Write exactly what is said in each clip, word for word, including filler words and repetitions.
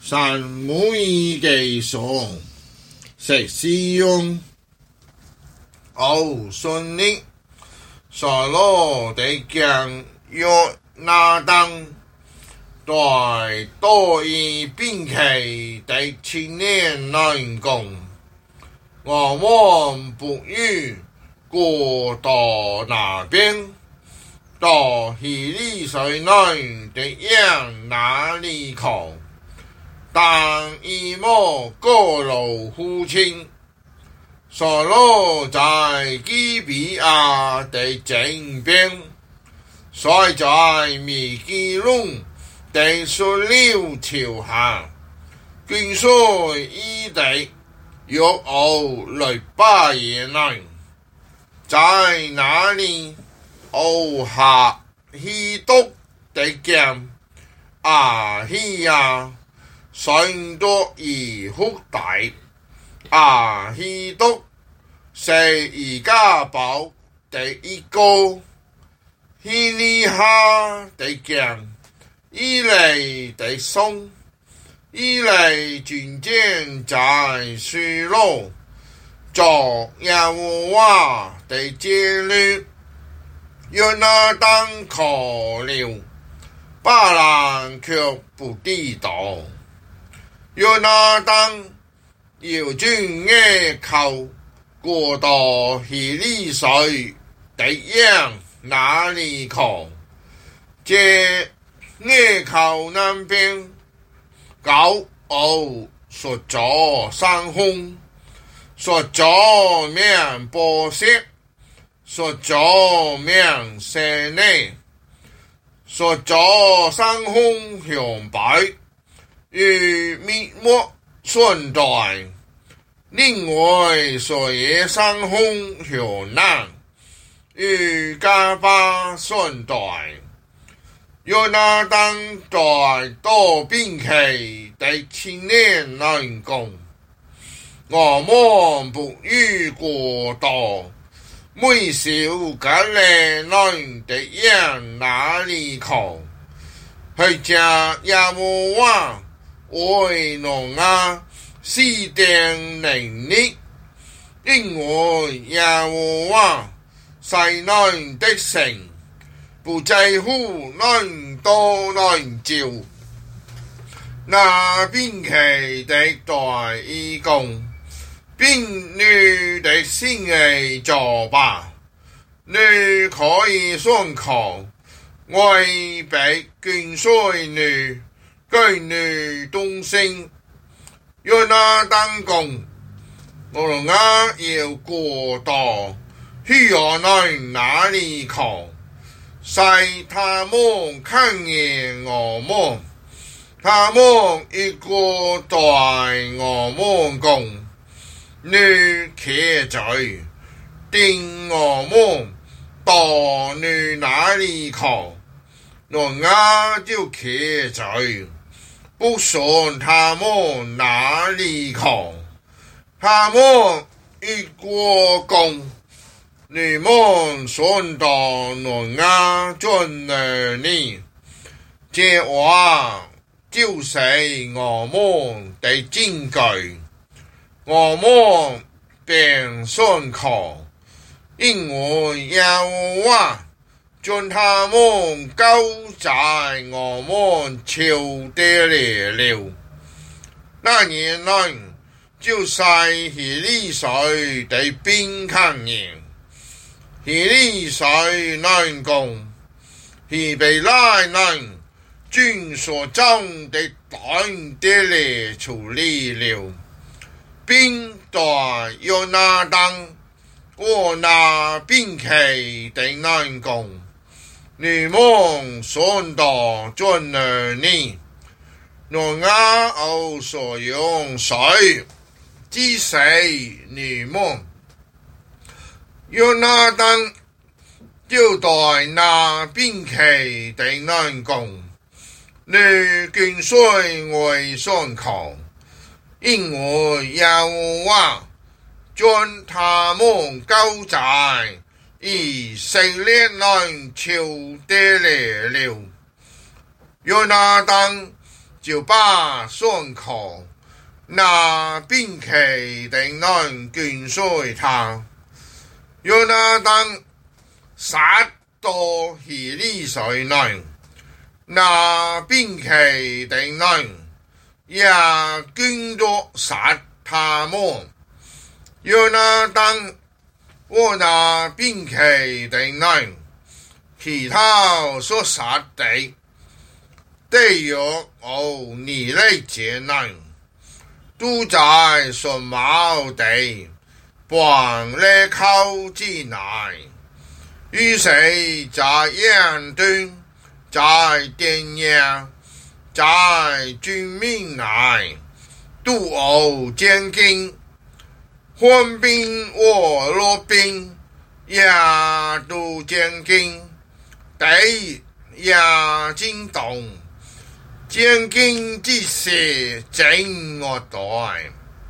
三妹嘅上，食使用，奧順力，所羅地將約那登，在多以兵器第千年內共，我們不與過到那邊，到希利水內的樣那裡靠。但以莫過路父親，所羅在基比亞的正邊，所以在米基隆的所料朝下，軍隊一地約奧雷巴耶內，在那裡奧下希督的劍亞希亞。上多而福大，啊！希督是而家寶第一個，希利哈的將，伊利的松，伊利轉戰在水路，作耶和華的戰略，約那登可了，巴蘭卻不知道。約那登要轉野口過到希利水的樣那裡靠，這野口南邊高奧說咗山峰，說咗面波石，說咗面山內，說咗山峰向北。與密莫順帶，另外所以山峰向南，與加巴順帶，約那登在多兵器第千年內共，我們不與過道，每小格列內的樣那裡靠，去加耶和華。為農亞施定能力，因為耶和華西南的城，不在乎南多南少，那兵器的大義工，兵女的心意作罷，你可以參考，為被軍帥女。居女東升，約那登共，我們要過到希亞內那裡靠，使他們看見我們，他們一過在我們共，你騎在定我們到你那裡靠，我們就騎在。不順他們那裡靠，他們一過共，你們順到農亞盡了你，這話就是我們的證據，我們便信靠，因為耶和華將他們交在我們手底裡了。那年內，就是希利水的邊看見，希利水內共，希伯來內將所種的田地裡處理了，並在約那登和那兵器的內共。你們順到盡了你，農亞奧所用水，治死你們。約那登就在那兵器的內共，你軍帥為參考，因為耶和華將他們交在以色列內手底裡了，約那登就把顺口那兵器的人跟随他，约拿单杀到希利水人，那兵器的人也跟着杀他们。约拿单我那兵器的人，其他所杀的都有哦你来接人，都在顺毛地帮你靠近来。于是在烟端，在电压，在军民内，都有监禁，官兵和罗兵也都监禁，地也惊动，监禁之时整我代，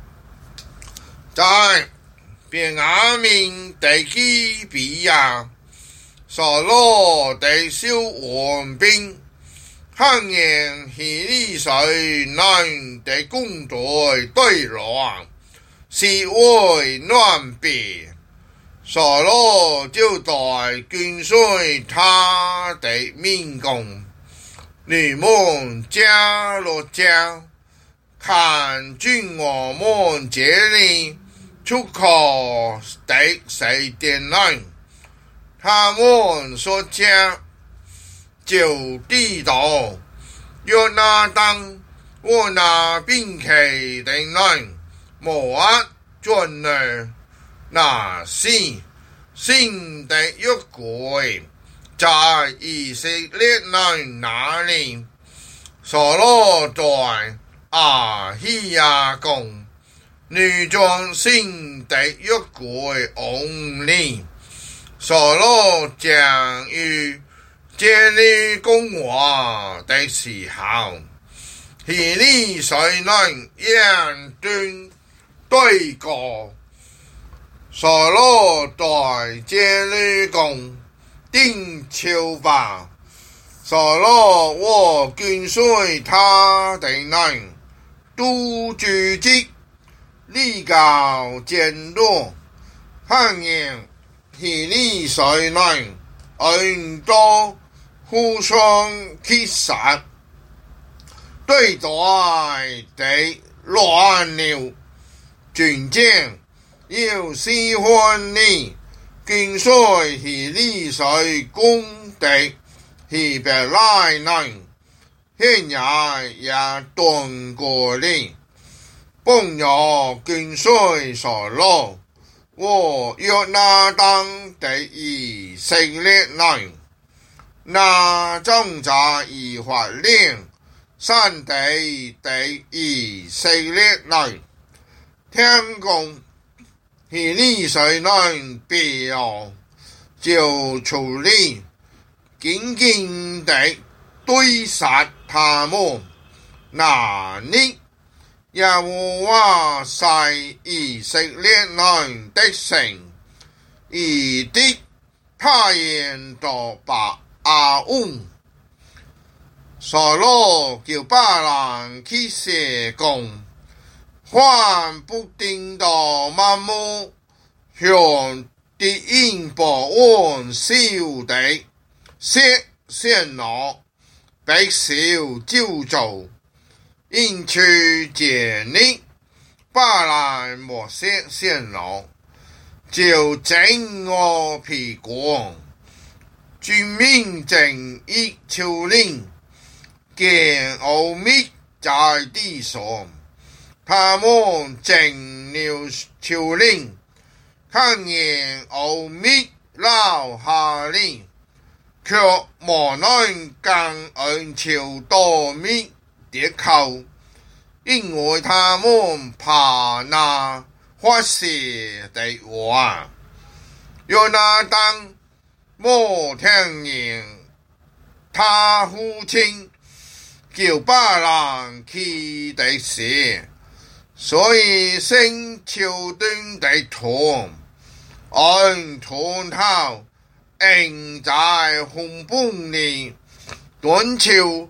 在便雅悯地基比亚。所罗的小援兵，看见希利水人的军队对乱，是为乱别。所罗就在跟随他的民工，你们加落家，看见我们这里出口的谁点人。他们所讲就地道，约拿单我那兵器的人，无法转了。那是新的约柜，在以色列人那里，所罗在阿希亚宫，女装新的约柜往里。所罗将于建立共和的时候，希利水人严顿对过，所罗在建立共定丘吧，所罗我跟随他的人都聚集，立高坚弱，看见。希利水人很多互相击杀，对待的乱流军将要喜欢你，跟随希利水攻敌希伯来人，现在也断过你，帮我跟随所罗。我约拿单的以色列人，那种在以法莲山地的以色列人，听讲希利水人必要就处理，紧紧地对杀他们。那你耶和华使以色列人的城，以的他言到把阿翁，所罗叫巴人去射弓，还不定到万木，向敌营保安小地，射线路，被小救助。因去见你，巴兰莫色线路，就整我屁股，军民正义丘陵，见欧米在地上，他们整了丘陵，看见欧米老下令，却无能干恩求多米。跌口，因为他们怕那发射的话，约拿单没听见他父亲叫巴人去的事，所以先求断的团，按团头，应在红本里断桥。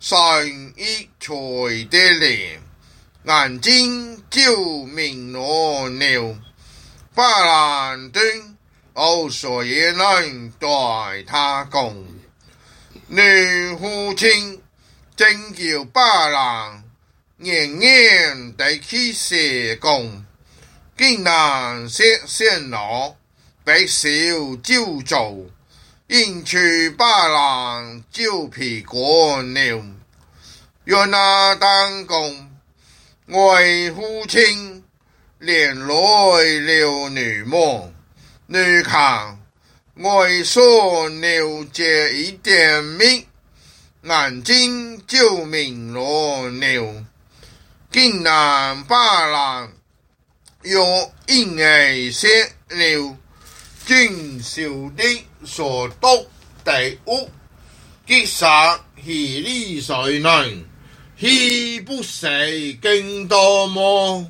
神一垂的脸，眼睛就明了了。巴兰顿我所以能对他讲，女父亲真叫巴兰年年地去社工，竟然实现了被小就做，因去巴兰就皮干了。约拿单讲，我父亲连来了女梦，你看我所了这一点命，眼睛就明了了。竟然巴兰又因为泄了遵守的所得的物，击杀希利水人，岂不是更多么？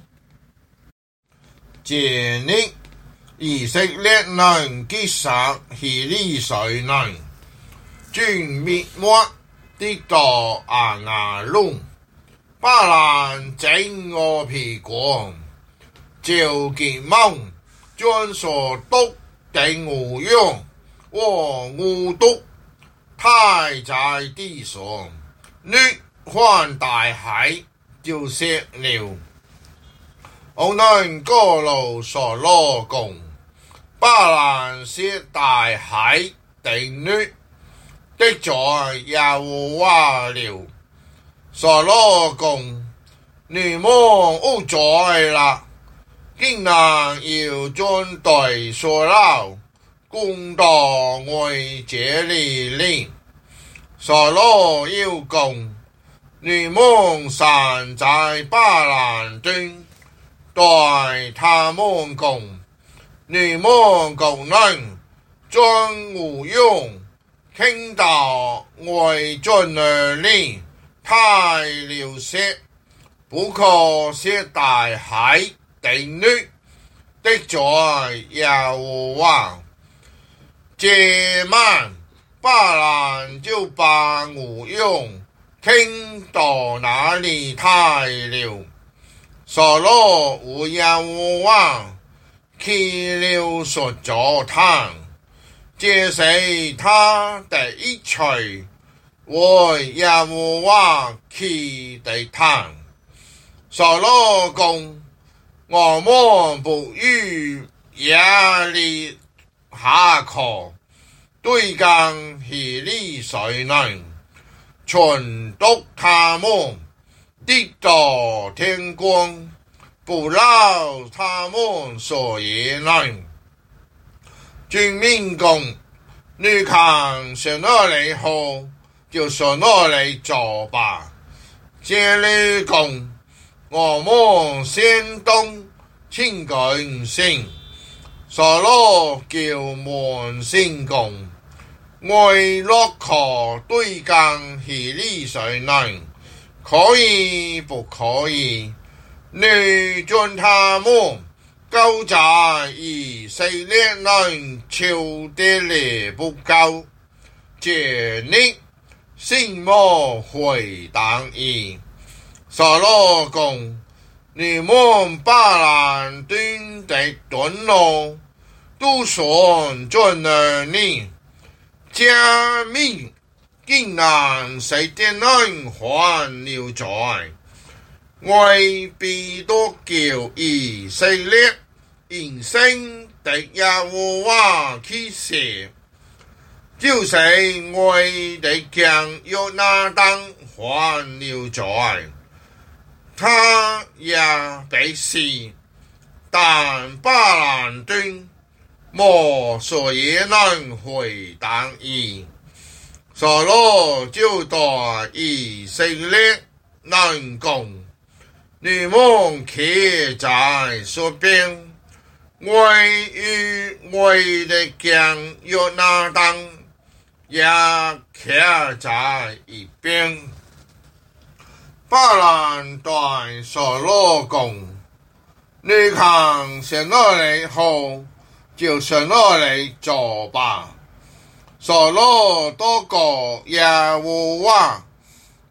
这日以色列人擊殺希利水人，盡滅沒的到亞雅隆，巴蘭整個皮光，就結盟將所得的牛羊和牛犢抬在地上，逆環大海就食了。我能過路所羅講，巴蘭是大海的女，的在耶和華了。所羅講，你們有罪啦，竟然要將對所撈，攻到我這裏來。所羅要講，你們散在巴蘭頓，對他們講，你們共能將牛羊傾到我這裏太了些，不可是大海的女的在耶和華。這晚巴蘭就把牛羊傾到那裏太了。所羅和耶和華去了所作壇，這是他的一錘，和耶和華去的壇。所羅講，我們不與亞利哈可對抗希利水人，全督他們地到天光，不勞他們所言人。軍民講，你看上哪裏好，就上哪裏做吧。這裏講，我們先東請根性，所羅叫門先講，我落可對抗希利水人。可以不可以？你將他們交在以色列人手的裏不夠，這你什麼回答意？所羅講，你們巴蘭頓的段落都算盡了你，加密竟然是點能還了罪，為必多叫以色列因生的耶和華起誓，就是為的將約拿單還了罪，他也被死，但巴蘭頓無所以能回答意。所羅就對以色列人講，你們企在所邊，為與為的將約拿單也企在一邊。巴蘭對所羅講，你看上哪裏好，就上哪裏做吧。所羅多個耶和華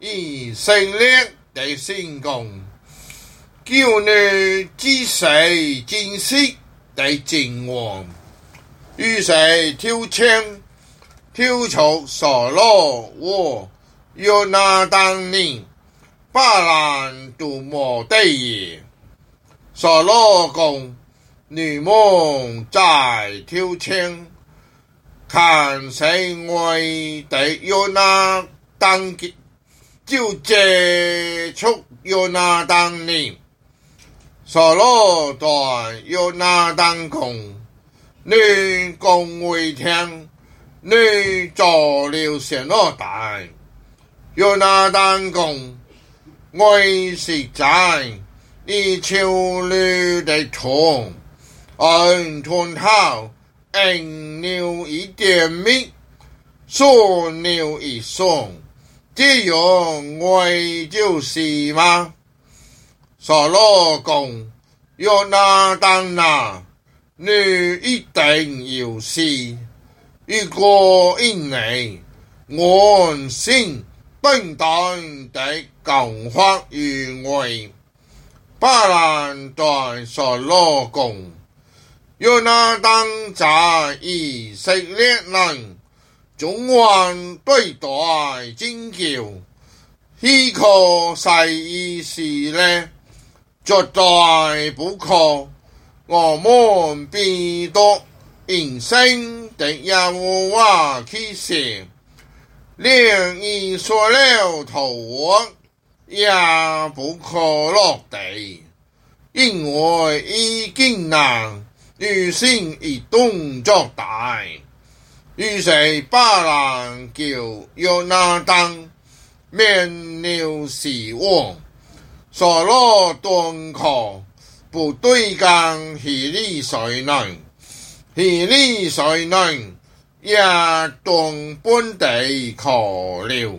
以色列的成功，叫你知识真实的尽王。于是挑枪挑出扫罗和约拿单人，巴兰杜摩的也。扫罗讲：你们在挑枪，看谁我的约拿单就接触约拿单人。扫罗对约拿单讲：你讲为听，你做了什么大？约拿单讲：我是在你手里的虫，按吞好，按了一点米，送了一送，这样我就是吗？扫罗讲：约拿单啊，你一定要死，如果因你按心等待的讲法于我。巴兰对扫罗讲：约拿单在以色列人中原对待拯救，岂可是一时呢？绝对不可。我们必得因生的耶和华起誓，连以色列头也不可落地，因为已经能与心一动作大。于是巴兰叫约拿单免了死亡。扫罗顿靠部队跟希利水人，希利水人也顿本地靠了。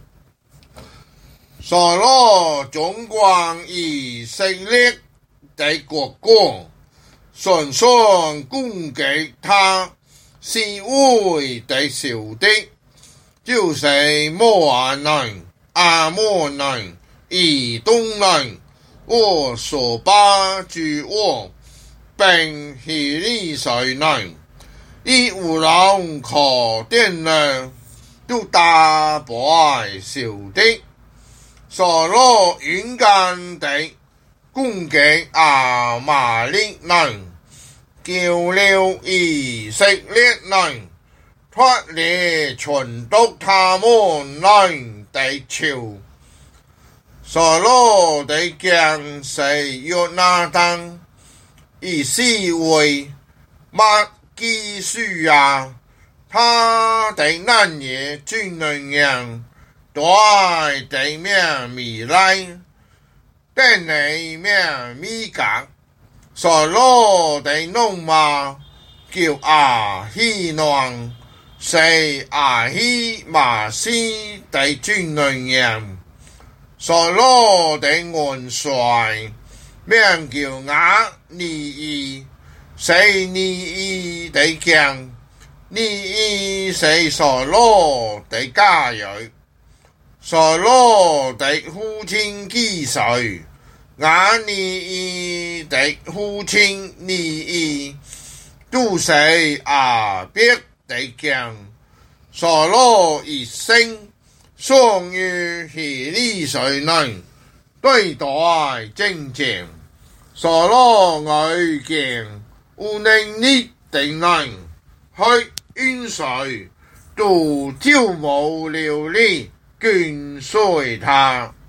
扫罗总管以色列的国国，顺顺供给他是为的仇敌，就是摩押人、阿摩人、以东人和所巴诸王，并希利水人，以有人可定呢，都打败仇敌。扫罗勇敢地攻击亞瑪力人，叫了以色列人脫離全督他們人的手。掃羅的將士約拿單，以是為麥基書亞，他的男兒軍人對地名米萊，但地名米格。掃羅的農馬叫亞希諾，是亞希瑪斯的軍人。掃羅的元帥名叫亞尼爾，是尼爾的將，尼爾是掃羅的家人。掃羅的父親基述，亞尼爾的父親尼爾，都是亞別的將。掃羅一生送於希利水人對待征戰。掃羅愛見有能力的人去應隨，都招募了力跟隨他。